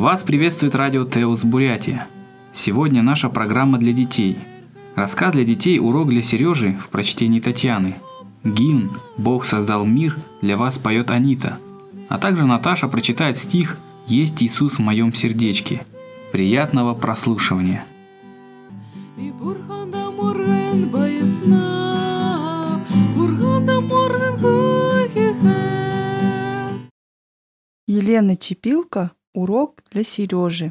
Вас приветствует радио Теус Бурятия. Сегодня наша программа для детей. Рассказ для детей «Урок для Сережи» в прочтении Татьяны. Гимн «Бог создал мир» для вас поет Анита. А также Наташа прочитает стих «Есть Иисус в моем сердечке». Приятного прослушивания. Елена Чепилко. Урок для Сережи.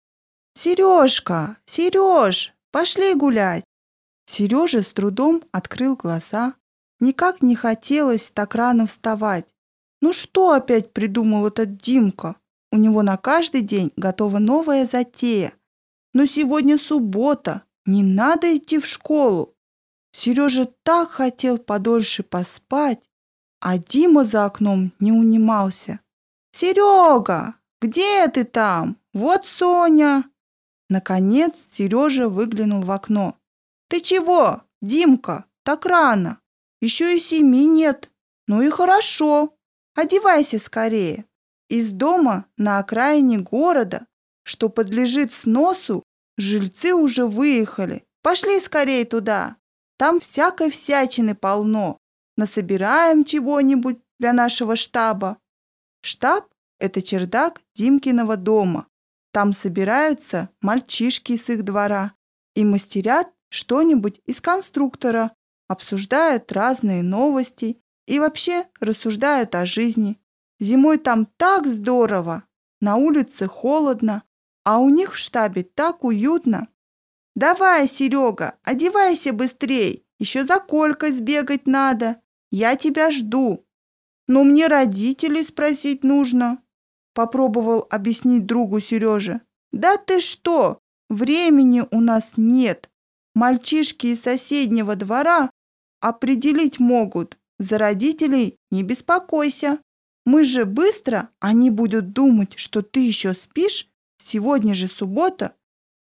«Сережка! Сереж! Пошли гулять!» Сережа с трудом открыл глаза. Никак не хотелось так рано вставать. Ну что опять придумал этот Димка? У него на каждый день готова новая затея. Но сегодня суббота, не надо идти в школу. Сережа так хотел подольше поспать, а Дима за окном не унимался. «Серега, где ты там? Вот Соня!» Наконец Сережа выглянул в окно. «Ты чего, Димка, так рано? Еще и 7 нет. Ну и хорошо. Одевайся скорее. Из дома на окраине города, что подлежит сносу, жильцы уже выехали. Пошли скорее туда. Там всякой всячины полно. Насобираем чего-нибудь для нашего штаба». Штаб – это чердак Димкиного дома. Там собираются мальчишки с их двора и мастерят что-нибудь из конструктора, обсуждают разные новости и вообще рассуждают о жизни. Зимой там так здорово, на улице холодно, а у них в штабе так уютно. «Давай, Серега, одевайся быстрей, еще за Колькой сбегать надо, я тебя жду». «Но мне родителей спросить нужно», — попробовал объяснить другу Сережа. «Да ты что, времени у нас нет. Мальчишки из соседнего двора определить могут. За родителей не беспокойся. Мы же быстро, они будут думать, что ты еще спишь. Сегодня же суббота».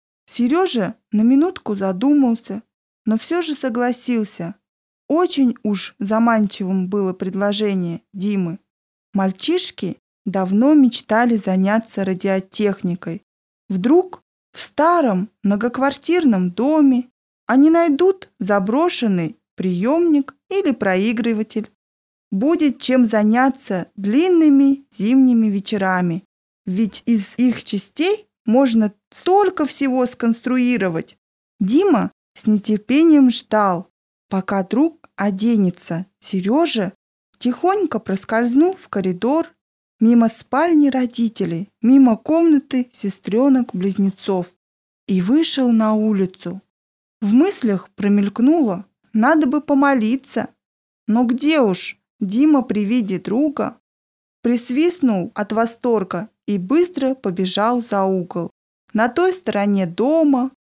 Сережа на минутку задумался, но все же согласился. Очень уж заманчивым было предложение Димы. Мальчишки давно мечтали заняться радиотехникой. Вдруг в старом многоквартирном доме они найдут заброшенный приемник или проигрыватель. Будет чем заняться длинными зимними вечерами, ведь из их частей можно столько всего сконструировать. Дима с нетерпением ждал, пока друг оденется. Сережа тихонько проскользнул в коридор, мимо спальни родителей, мимо комнаты сестренок-близнецов и вышел на улицу. В мыслях промелькнуло: надо бы помолиться. Но где уж? Дима при виде друга присвистнул от восторга и быстро побежал за угол. На той стороне дома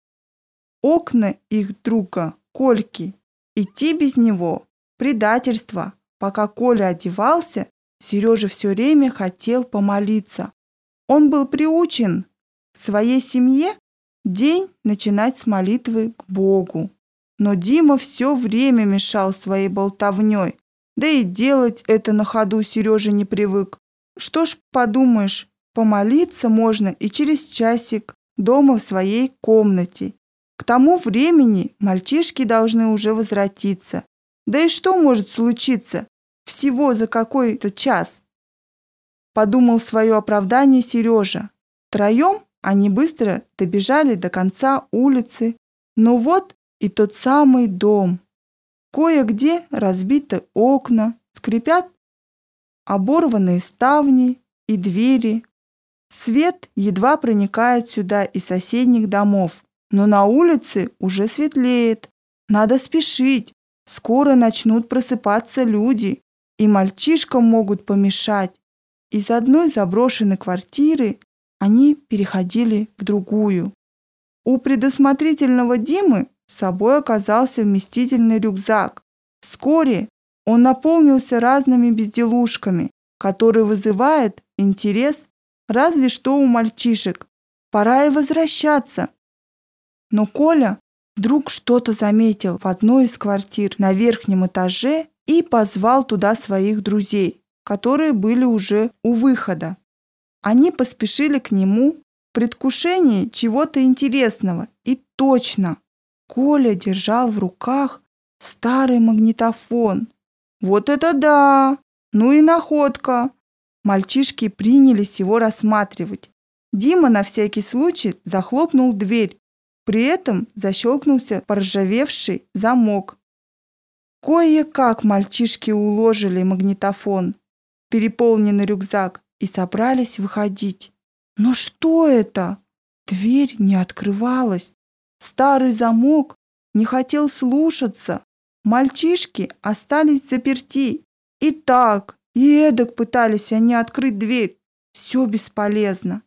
окна их друга Кольки. Идти без него – предательство. Пока Коля одевался, Сережа все время хотел помолиться. Он был приучен в своей семье день начинать с молитвы к Богу. Но Дима все время мешал своей болтовней, да и делать это на ходу Сережа не привык. Что ж, подумаешь, помолиться можно и через часик дома в своей комнате. К тому времени мальчишки должны уже возвратиться. Да и что может случиться всего за какой-то час? Подумал свое оправдание Сережа. Втроем они быстро добежали до конца улицы. Но вот и тот самый дом. Кое-где разбиты окна, скрипят оборванные ставни и двери. Свет едва проникает сюда из соседних домов. Но на улице уже светлеет. Надо спешить. Скоро начнут просыпаться люди, и мальчишкам могут помешать. Из одной заброшенной квартиры они переходили в другую. У предусмотрительного Димы с собой оказался вместительный рюкзак. Вскоре он наполнился разными безделушками, которые вызывают интерес разве что у мальчишек. Пора и возвращаться. Но Коля вдруг что-то заметил в одной из квартир на верхнем этаже и позвал туда своих друзей, которые были уже у выхода. Они поспешили к нему, предвкушении чего-то интересного. И точно, Коля держал в руках старый магнитофон. Вот это да! Ну и находка! Мальчишки принялись его рассматривать. Дима на всякий случай захлопнул дверь. При этом защелкнулся поржавевший замок. Кое-как мальчишки уложили магнитофон в переполненный рюкзак и собрались выходить. Но что это? Дверь не открывалась. Старый замок не хотел слушаться. Мальчишки остались заперти. И так, и эдак пытались они открыть дверь. Все бесполезно.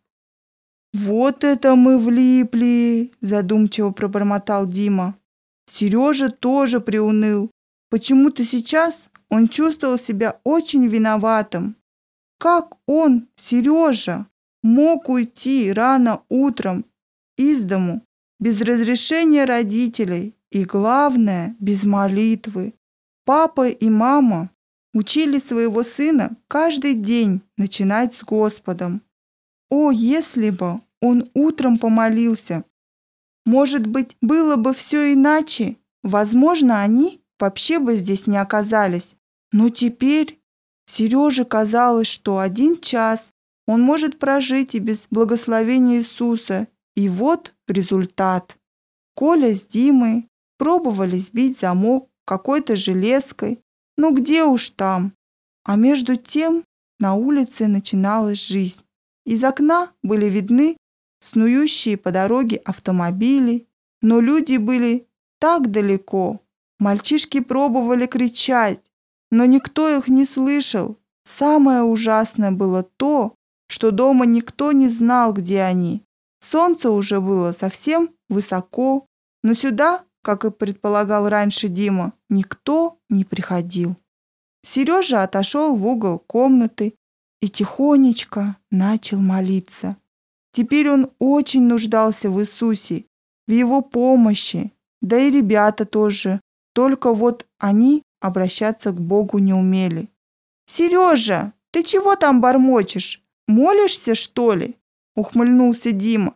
«Вот это мы влипли!» – задумчиво пробормотал Дима. Сережа тоже приуныл. Почему-то сейчас он чувствовал себя очень виноватым. Как он, Сережа, мог уйти рано утром из дому без разрешения родителей и, главное, без молитвы? Папа и мама учили своего сына каждый день начинать с Господом. О, если бы он утром помолился! Может быть, было бы все иначе? Возможно, они вообще бы здесь не оказались. Но теперь Сереже казалось, что 1 час он может прожить и без благословения Иисуса. И вот результат. Коля с Димой пробовали сбить замок какой-то железкой. Ну где уж там? А между тем на улице начиналась жизнь. Из окна были видны снующие по дороге автомобили, но люди были так далеко. Мальчишки пробовали кричать, но никто их не слышал. Самое ужасное было то, что дома никто не знал, где они. Солнце уже было совсем высоко, но сюда, как и предполагал раньше Дима, никто не приходил. Сережа отошел в угол комнаты и тихонечко начал молиться. Теперь он очень нуждался в Иисусе, в Его помощи, да и ребята тоже, только вот они обращаться к Богу не умели. «Сережа, ты чего там бормочешь? Молишься, что ли?» — ухмыльнулся Дима.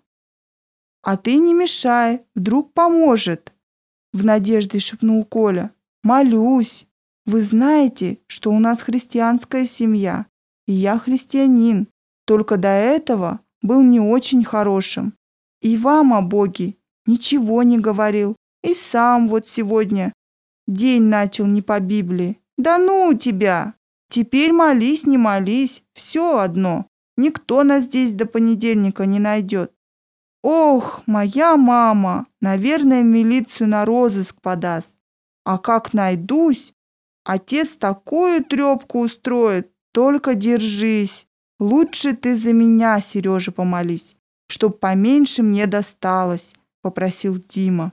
«А ты не мешай, вдруг поможет», — в надежде шепнул Коля. «Молюсь. Вы знаете, что у нас христианская семья, и я христианин, только до этого был не очень хорошим. И вам о Боге ничего не говорил, и сам вот сегодня день начал не по Библии. Да ну тебя! Теперь молись, не молись, все одно. Никто нас здесь до понедельника не найдет. Ох, моя мама, наверное, милицию на розыск подаст. А как найдусь, отец такую трепку устроит, только держись. Лучше ты за меня, Сережа, помолись, чтоб поменьше мне досталось», — попросил Дима.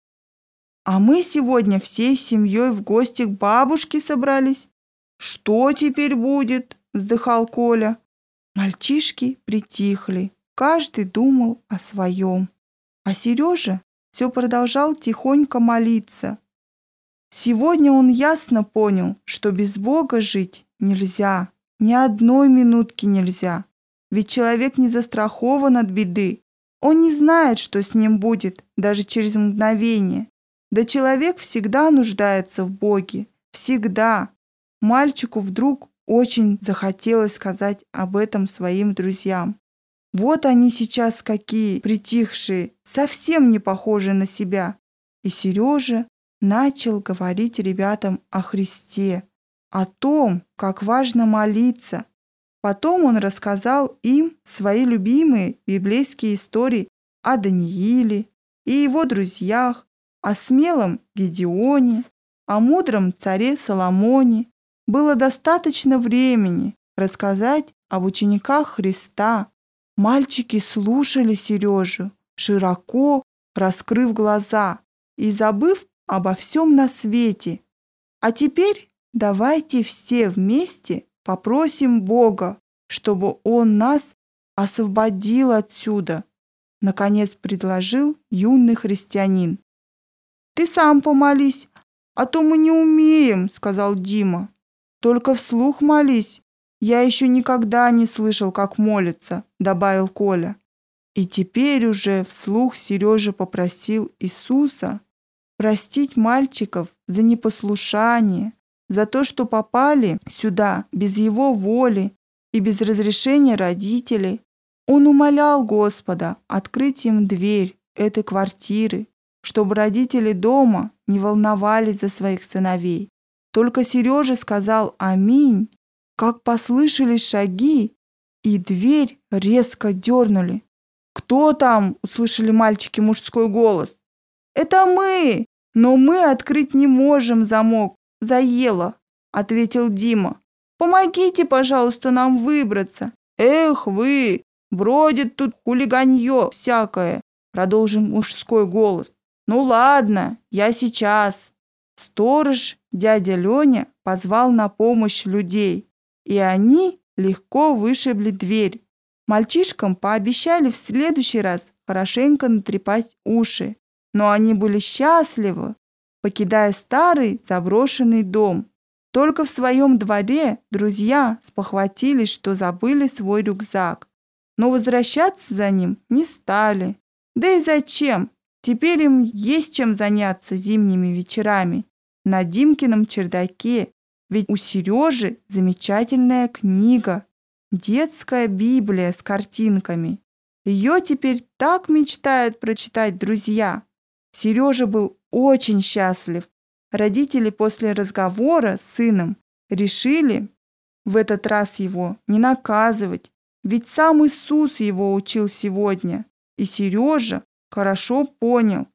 «А мы сегодня всей семьей в гости к бабушке собрались. Что теперь будет?» — вздыхал Коля. Мальчишки притихли, каждый думал о своем. А Сережа все продолжал тихонько молиться. Сегодня он ясно понял, что без Бога жить нельзя, ни одной минутки нельзя. Ведь человек не застрахован от беды. Он не знает, что с ним будет даже через мгновение. Да человек всегда нуждается в Боге. Всегда. Мальчику вдруг очень захотелось сказать об этом своим друзьям. Вот они сейчас какие притихшие, совсем не похожи на себя. И Сережа начал говорить ребятам о Христе, о том, как важно молиться. Потом он рассказал им свои любимые библейские истории о Данииле и его друзьях, о смелом Гедеоне, о мудром царе Соломоне. Было достаточно времени рассказать об учениках Христа. Мальчики слушали Сережу, широко раскрыв глаза и забыв обо всем на свете. А теперь давайте все вместе попросим Бога, чтобы Он нас освободил отсюда, наконец предложил юный христианин. «Ты сам помолись, а то мы не умеем», — сказал Дима. «Только вслух молись. Я еще никогда не слышал, как молятся», — добавил Коля. И теперь уже вслух Сережа попросил Иисуса простить мальчиков за непослушание, за то, что попали сюда без его воли и без разрешения родителей. Он умолял Господа открыть им дверь этой квартиры, чтобы родители дома не волновались за своих сыновей. Только Сережа сказал «Аминь», как послышались шаги, и дверь резко дернули. «Кто там?» – услышали мальчики мужской голос. «Это мы, но мы открыть не можем замок, заело», – ответил Дима. «Помогите, пожалуйста, нам выбраться». «Эх вы, бродит тут хулиганье всякое», – продолжил мужской голос. «Ну ладно, я сейчас». Сторож, дядя Леня, позвал на помощь людей, и они легко вышибли дверь. Мальчишкам пообещали в следующий раз хорошенько натрепать уши, но они были счастливы, покидая старый заброшенный дом. Только в своем дворе друзья спохватились, что забыли свой рюкзак, но возвращаться за ним не стали. Да и зачем? Теперь им есть чем заняться зимними вечерами на Димкином чердаке, ведь у Сережи замечательная книга, детская Библия с картинками. Ее теперь так мечтают прочитать друзья. Сережа был очень счастлив. Родители после разговора с сыном решили в этот раз его не наказывать, ведь сам Иисус его учил сегодня. И Сережа хорошо понял: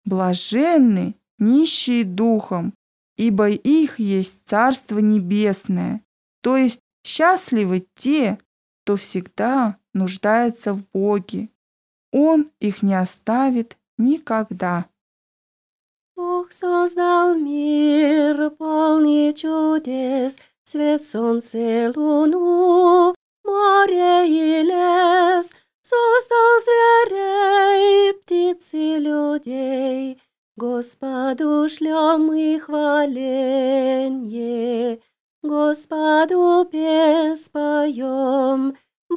блаженны нищие духом, ибо их есть Царство Небесное. То есть счастливы те, кто всегда нуждается в Боге. Он их не оставит никогда. Бог создал мир, полный чудес, свет, солнце, луну, море и лес. Создал зверей, птиц и людей. Господу шлем мы хваленье, Господу песнь поем,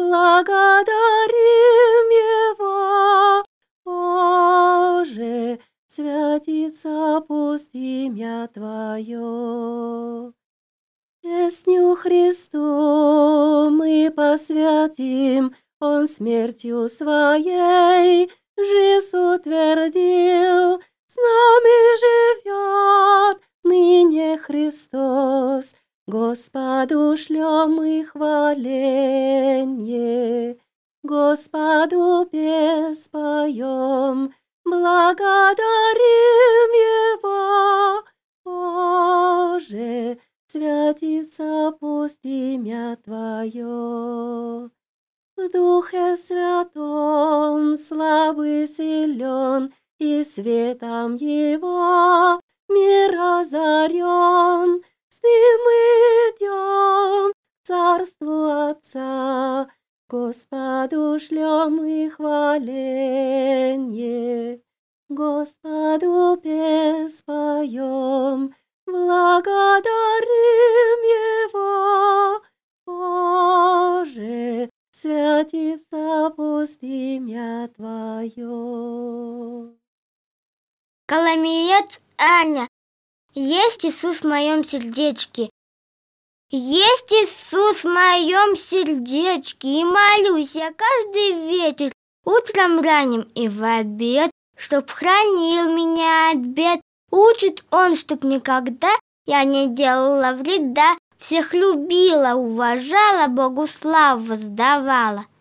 благодарим Его. Боже, святится пусть имя Твое. Песню Христу мы посвятим, Он смертью Своей жизнь утвердил. С нами живет ныне Христос, Господу шлем мы хваленье, Господу песнь поем, благодарим Его. Боже, святится пусть имя Твое. В Духе Святом слабый силен, и светом Его мир озарен. С Ним идем к Царству Отца, Господу шлем мы хваленье, Господу песнь поем, благодарим Его. Боже, святится пусть имя Твое. Коломиец Аня. Есть Иисус в моем сердечке. Есть Иисус в моем сердечке, и молюсь я каждый вечер, утром ранним и в обед, чтоб хранил меня от бед. Учит Он, чтоб никогда я не делала вреда, всех любила, уважала, Богу славу воздавала.